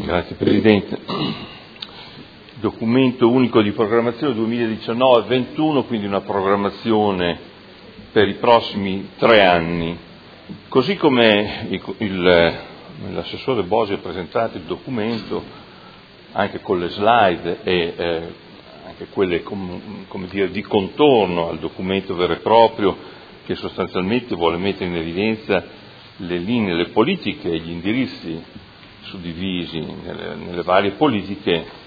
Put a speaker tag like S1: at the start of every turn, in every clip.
S1: Grazie Presidente. Documento unico di programmazione 2019-21, quindi una programmazione per i prossimi 3 anni. Così come l'assessore Bosi ha presentato il documento, anche con le slide e anche quelle di contorno al documento vero e proprio, che sostanzialmente vuole mettere in evidenza le linee, le politiche e gli indirizzi suddivisi nelle varie politiche,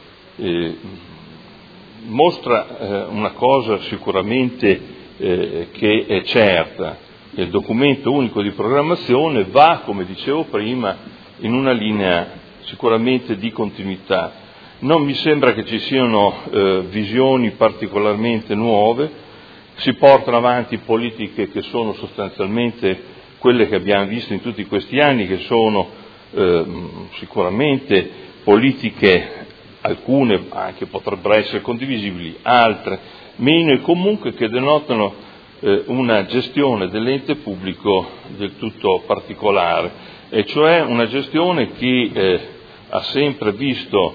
S1: mostra una cosa sicuramente che è certa: che il documento unico di programmazione va, come dicevo prima, in una linea sicuramente di continuità. Non mi sembra che ci siano visioni particolarmente nuove, si portano avanti politiche che sono sostanzialmente quelle che abbiamo visto in tutti questi anni, che sono sicuramente politiche, alcune anche potrebbero essere condivisibili, altre meno, e comunque che denotano una gestione dell'ente pubblico del tutto particolare, e cioè una gestione che ha sempre visto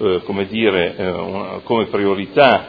S1: come priorità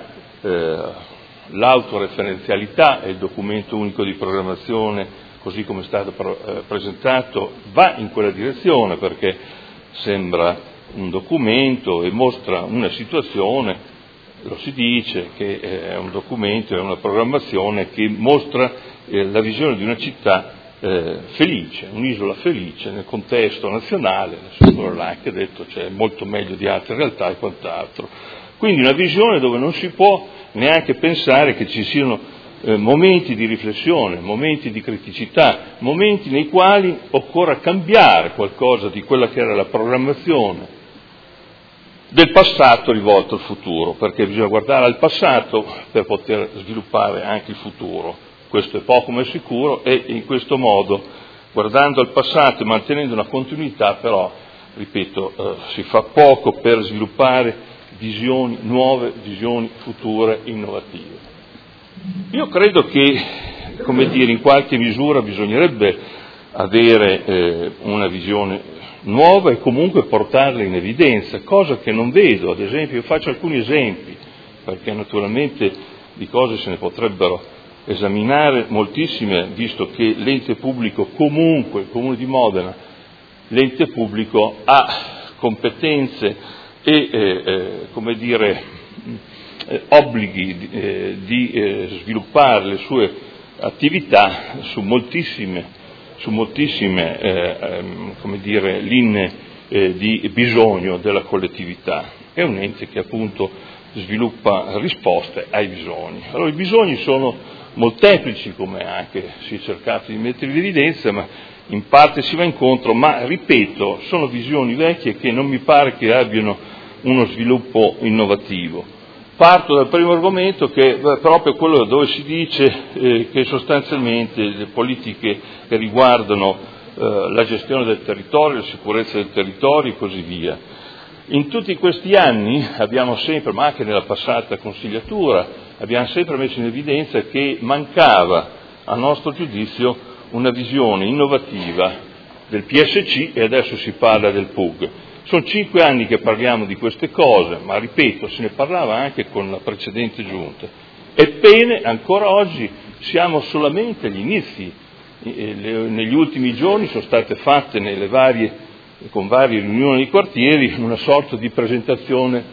S1: l'autoreferenzialità, e il documento unico di programmazione, così come è stato presentato, va in quella direzione, perché sembra un documento e mostra una situazione, lo si dice che è un documento, è una programmazione che mostra la visione di una città felice, un'isola felice nel contesto nazionale, l'assessore l'ha anche detto, cioè molto meglio di altre realtà e quant'altro. Quindi una visione dove non si può neanche pensare che ci siano momenti di riflessione, momenti di criticità, momenti nei quali occorra cambiare qualcosa di quella che era la programmazione del passato rivolto al futuro, perché bisogna guardare al passato per poter sviluppare anche il futuro. Questo è poco ma è sicuro, e in questo modo, guardando al passato e mantenendo una continuità, però, ripeto, si fa poco per sviluppare visioni nuove, visioni future, innovative. Io credo che, in qualche misura bisognerebbe avere una visione nuova e comunque portarla in evidenza, cosa che non vedo. Ad esempio, io faccio alcuni esempi, perché naturalmente di cose se ne potrebbero esaminare moltissime, visto che l'ente pubblico, comunque il Comune di Modena, l'ente pubblico ha competenze e obblighi di sviluppare le sue attività su moltissime linee di bisogno della collettività. È un ente che appunto sviluppa risposte ai bisogni. Allora i bisogni sono molteplici, come anche si è cercato di mettere in evidenza, ma in parte si va incontro, ma ripeto, sono visioni vecchie che non mi pare che abbiano uno sviluppo innovativo. Parto dal primo argomento, che è proprio quello dove si dice che sostanzialmente le politiche che riguardano la gestione del territorio, la sicurezza del territorio e così via. In tutti questi anni abbiamo sempre, ma anche nella passata consigliatura, abbiamo sempre messo in evidenza che mancava, a nostro giudizio, una visione innovativa del PSC, e adesso si parla del PUG. Sono 5 anni che parliamo di queste cose, ma ripeto, se ne parlava anche con la precedente giunta. Ebbene, ancora oggi siamo solamente agli inizi. Negli ultimi giorni sono state fatte con varie riunioni di quartieri una sorta di presentazione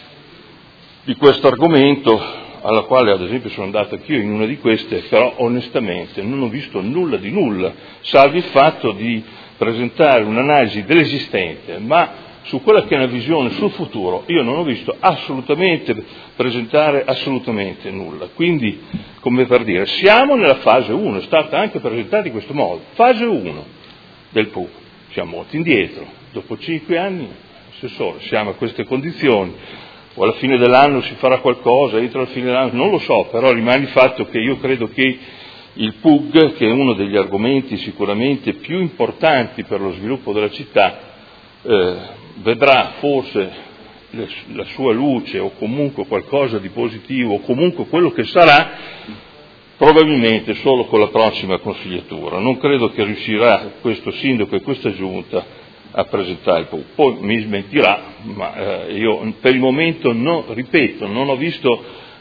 S1: di questo argomento, alla quale ad esempio sono andato anch'io in una di queste, però onestamente non ho visto nulla di nulla, salvo il fatto di presentare un'analisi dell'esistente, ma su quella che è una visione sul futuro io non ho visto presentare assolutamente nulla. Quindi, come per dire, siamo nella fase 1, è stata anche presentata in questo modo, fase 1 del PUG, siamo molto indietro, dopo 5 anni, assessore, siamo a queste condizioni, o alla fine dell'anno si farà qualcosa, entro la fine dell'anno, non lo so, però rimane il fatto che io credo che il PUG, che è uno degli argomenti sicuramente più importanti per lo sviluppo della città, vedrà forse la sua luce, o comunque qualcosa di positivo, o comunque quello che sarà, probabilmente solo con la prossima consigliatura. Non credo che riuscirà questo sindaco e questa giunta a presentare. Poi mi smentirà, ma io per il momento, ripeto, non ho visto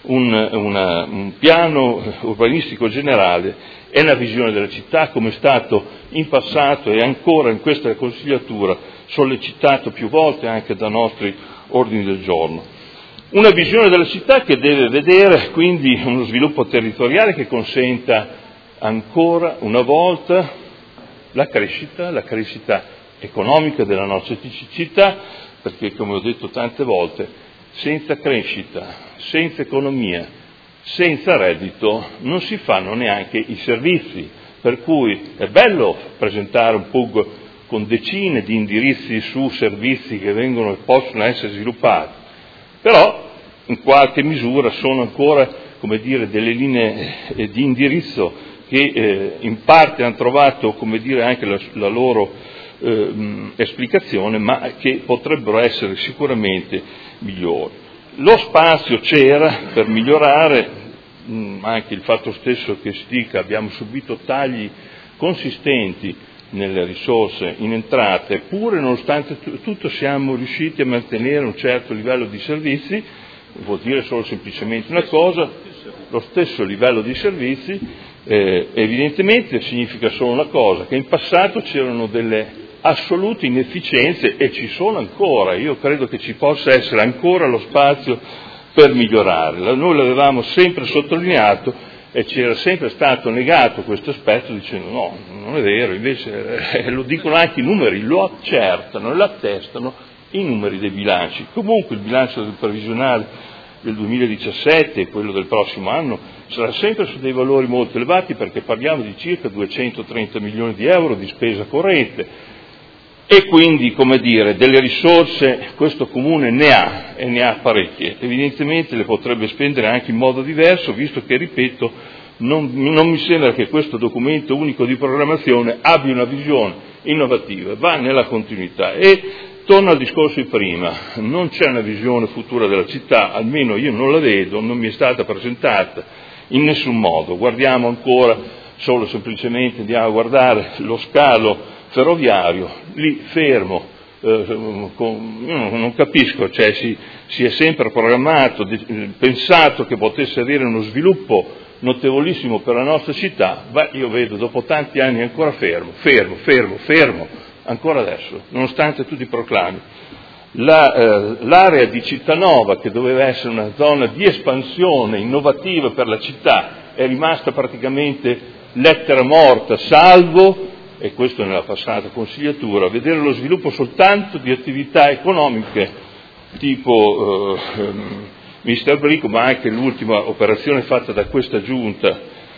S1: un piano urbanistico generale e una visione della città, come è stato in passato e ancora in questa consigliatura sollecitato più volte anche da nostri ordini del giorno. Una visione della città che deve vedere quindi uno sviluppo territoriale che consenta ancora una volta la crescita economica della nostra città, perché come ho detto tante volte, senza crescita, senza economia, senza reddito non si fanno neanche i servizi, per cui è bello presentare un PUG con decine di indirizzi su servizi che vengono e possono essere sviluppati, però in qualche misura sono ancora, come dire, delle linee di indirizzo che in parte hanno trovato, come dire, anche la loro esplicazione, ma che potrebbero essere sicuramente migliori. Lo spazio c'era per migliorare, anche il fatto stesso che si dica abbiamo subito tagli consistenti nelle risorse in entrate, eppure nonostante tutto siamo riusciti a mantenere un certo livello di servizi, vuol dire solo semplicemente una cosa, lo stesso livello di servizi evidentemente significa solo una cosa, che in passato c'erano delle assolute inefficienze e ci sono ancora, io credo che ci possa essere ancora lo spazio per migliorare. Noi l'avevamo sempre sottolineato e ci era sempre stato negato questo aspetto dicendo no, non è vero, invece lo dicono anche i numeri, lo accertano e lo attestano i numeri dei bilanci. Comunque il bilancio previsionale del 2017 e quello del prossimo anno sarà sempre su dei valori molto elevati, perché parliamo di circa 230 milioni di euro di spesa corrente e quindi, come dire, delle risorse questo Comune ne ha e ne ha parecchie. Evidentemente le potrebbe spendere anche in modo diverso, visto che, ripeto, non mi sembra che questo documento unico di programmazione abbia una visione innovativa, va nella continuità. E torno al discorso di prima, non c'è una visione futura della città, almeno io non la vedo, non mi è stata presentata in nessun modo. Guardiamo ancora solo semplicemente, andiamo a guardare lo scalo ferroviario, lì fermo, io non capisco, cioè si è sempre programmato, pensato che potesse avere uno sviluppo notevolissimo per la nostra città, io vedo dopo tanti anni ancora fermo, ancora adesso, nonostante tutti i proclami. L'area di Cittanova, che doveva essere una zona di espansione innovativa per la città, è rimasta praticamente lettera morta, salvo, e questo nella passata consigliatura, vedere lo sviluppo soltanto di attività economiche tipo Mr. Bricco, ma anche l'ultima operazione fatta da questa giunta,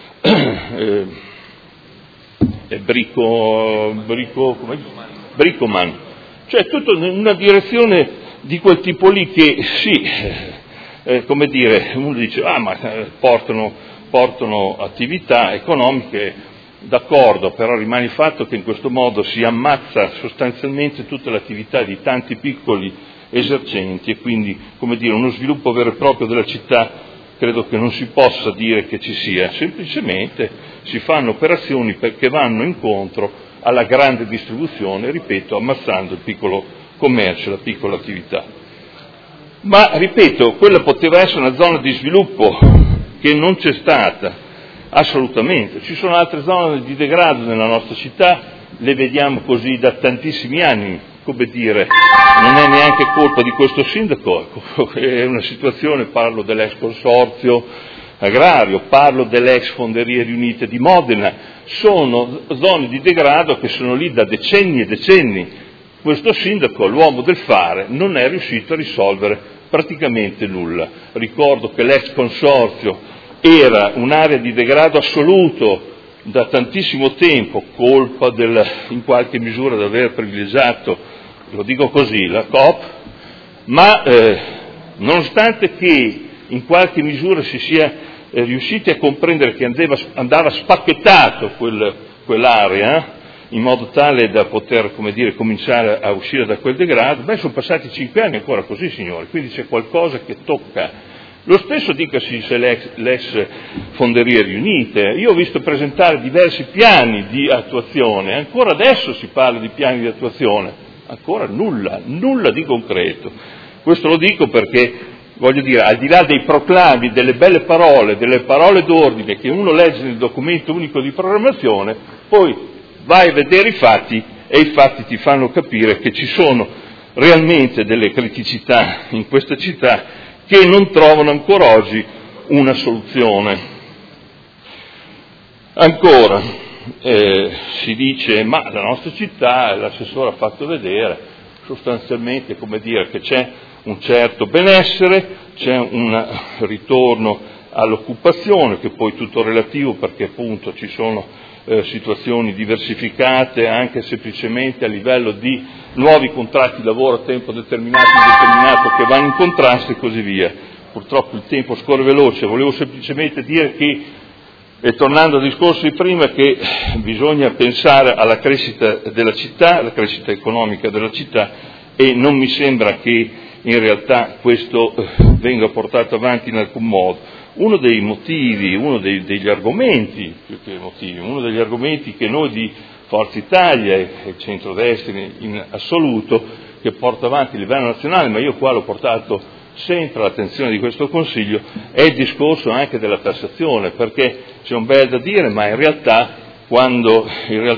S1: Briccoman, cioè tutta una direzione di quel tipo lì che sì, come dire, uno dice ma portano attività economiche, d'accordo, però rimane il fatto che in questo modo si ammazza sostanzialmente tutta l'attività di tanti piccoli esercenti e quindi, come dire, uno sviluppo vero e proprio della città credo che non si possa dire che ci sia, semplicemente si fanno operazioni che vanno incontro alla grande distribuzione, ripeto, ammazzando il piccolo commercio, la piccola attività. Ma, ripeto, quella poteva essere una zona di sviluppo che non c'è stata, assolutamente. Ci sono altre zone di degrado nella nostra città, le vediamo così da tantissimi anni, come dire, non è neanche colpa di questo sindaco, è una situazione, parlo dell'ex consorzio agrario, parlo dell'ex Fonderie Riunite di Modena, sono zone di degrado che sono lì da decenni e decenni. Questo sindaco, l'uomo del fare, non è riuscito a risolvere praticamente nulla. Ricordo che l'ex consorzio era un'area di degrado assoluto da tantissimo tempo, colpa in qualche misura di aver privilegiato, lo dico così, la Coop, ma nonostante che in qualche misura si sia riusciti a comprendere che andava spacchettato quell'area, in modo tale da poter, come dire, cominciare a uscire da quel degrado, sono passati 5 anni ancora così, signori, quindi c'è qualcosa che tocca. Lo stesso dicasi se l'ex Fonderie Riunite. Io ho visto presentare diversi piani di attuazione, ancora adesso si parla di piani di attuazione, ancora nulla di concreto. Questo lo dico perché, voglio dire, al di là dei proclami, delle belle parole, delle parole d'ordine che uno legge nel documento unico di programmazione, poi vai a vedere i fatti e i fatti ti fanno capire che ci sono realmente delle criticità in questa città che non trovano ancora oggi una soluzione. Ancora, si dice, ma la nostra città, l'assessore ha fatto vedere, sostanzialmente, come dire, che c'è un certo benessere, c'è un ritorno all'occupazione, che poi è tutto relativo perché appunto ci sono situazioni diversificate anche semplicemente a livello di nuovi contratti di lavoro a tempo determinato e indeterminato che vanno in contrasto e così via. Purtroppo il tempo scorre veloce, volevo semplicemente dire che, e tornando al discorso di prima, che bisogna pensare alla crescita della città, alla crescita economica della città, e non mi sembra che in realtà questo venga portato avanti in alcun modo. Uno dei motivi, uno degli argomenti, più che motivi, uno degli argomenti che noi di Forza Italia e centrodestra in assoluto, che porta avanti a livello nazionale, ma io qua l'ho portato sempre all'attenzione di questo Consiglio, è il discorso anche della tassazione, perché c'è un bel da dire, ma in realtà quando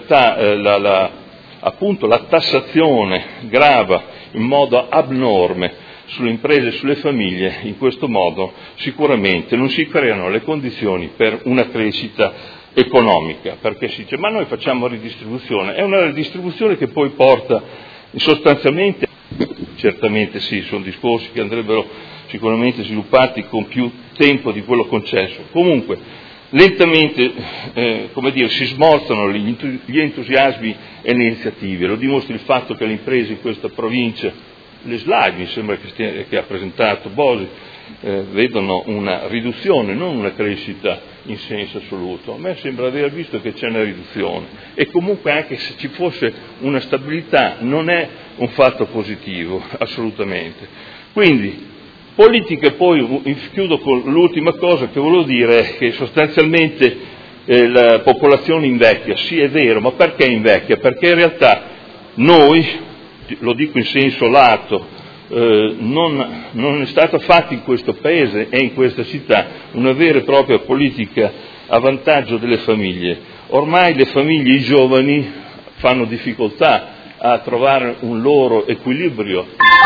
S1: appunto la tassazione grava in modo abnorme sulle imprese e sulle famiglie, in questo modo sicuramente non si creano le condizioni per una crescita economica, perché si dice ma noi facciamo ridistribuzione, è una ridistribuzione che poi porta sostanzialmente, certamente sì, sono discorsi che andrebbero sicuramente sviluppati con più tempo di quello concesso, comunque lentamente si smorzano gli entusiasmi e le iniziative, lo dimostra il fatto che le imprese in questa provincia, le slide mi sembra che ha presentato Bosi, vedono una riduzione, non una crescita in senso assoluto. A me sembra aver visto che c'è una riduzione e comunque anche se ci fosse una stabilità non è un fatto positivo, assolutamente. Quindi, politica, poi chiudo con l'ultima cosa che volevo dire, che sostanzialmente la popolazione invecchia, sì è vero, ma perché invecchia? Perché in realtà noi, lo dico in senso lato, non è stata fatta in questo Paese e in questa città una vera e propria politica a vantaggio delle famiglie. Ormai le famiglie, i giovani, fanno difficoltà a trovare un loro equilibrio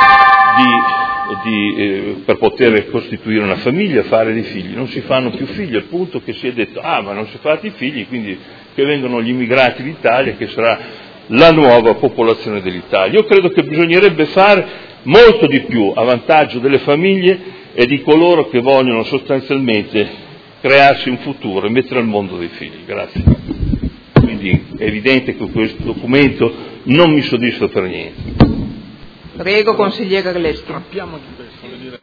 S1: per poter costituire una famiglia, fare dei figli. Non si fanno più figli, al punto che si è detto, ma non si fate i figli, quindi che vengano gli immigrati d'Italia, che sarà la nuova popolazione dell'Italia. Io credo che bisognerebbe fare molto di più a vantaggio delle famiglie e di coloro che vogliono sostanzialmente crearsi un futuro e mettere al mondo dei figli. Grazie. Quindi è evidente che questo documento non mi soddisfa per niente.
S2: Prego, consigliere Glestro.